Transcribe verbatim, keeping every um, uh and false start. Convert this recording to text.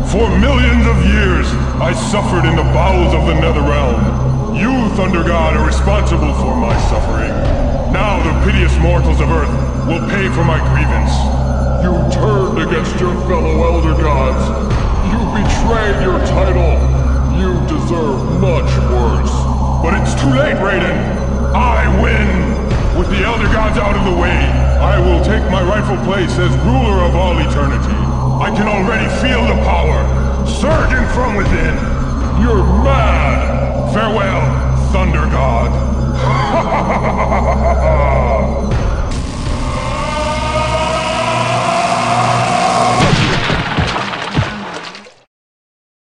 For millions of years, I suffered in the bowels of the Netherrealm. You, Thunder God, are responsible for my suffering. Now the piteous mortals of Earth will pay for my grievance. You turned against your fellow Elder Gods. You betrayed your title. You deserve much worse. But it's too late, Raiden. I win! With the Elder Gods out of the way, I will take my rightful place as ruler of all eternity. I can already feel the power, surging from within. You're mad! Farewell, Thunder God.